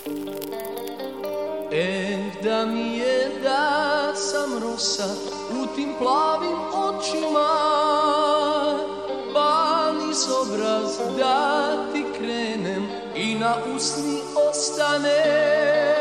Da mi je da sam rosa u tim plavim očima, pa niz obraz da ti krenem i na usni ostane.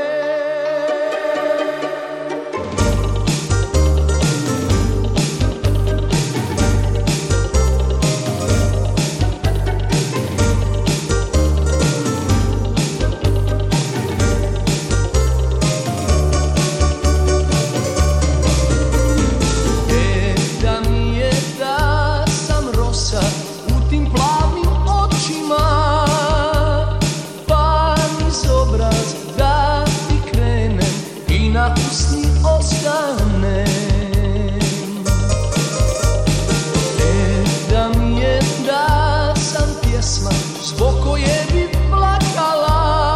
Na usni ostane. Da mi je da sam pjesma zbog koje bi plakala.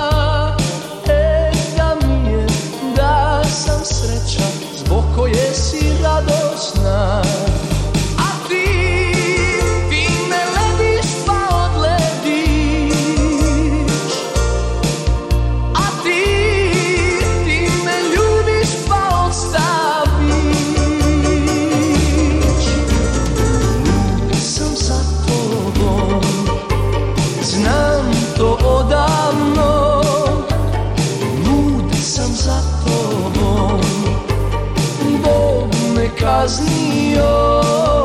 Da mi je da sam sreća zbog koje si radosna. A ti me lediš pa odlediš. A ti odavno lud sam za tobom, Bog me kaznio.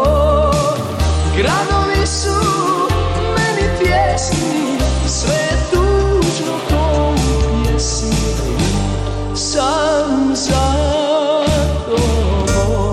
Gradovi su meni tjesni, sve je tužno ko u pjesmi, sam za tobom.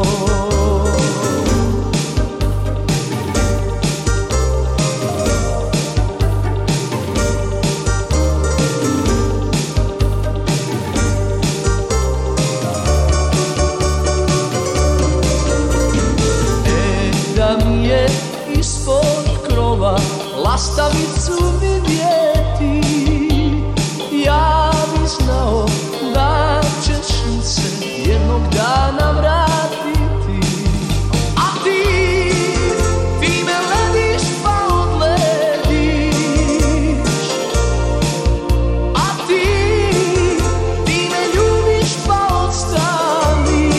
Da mi je ispod krova lastavicu vidjeti, ja bi znao da ćeš mi se jednog dana vratiti. A ti me lediš pa odlediš. A ti me ljubiš pa odstaviš.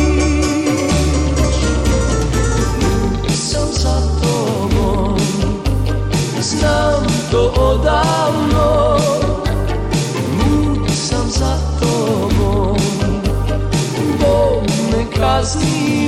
Znam to odavno, lud sam za tobom, Bog me kazni.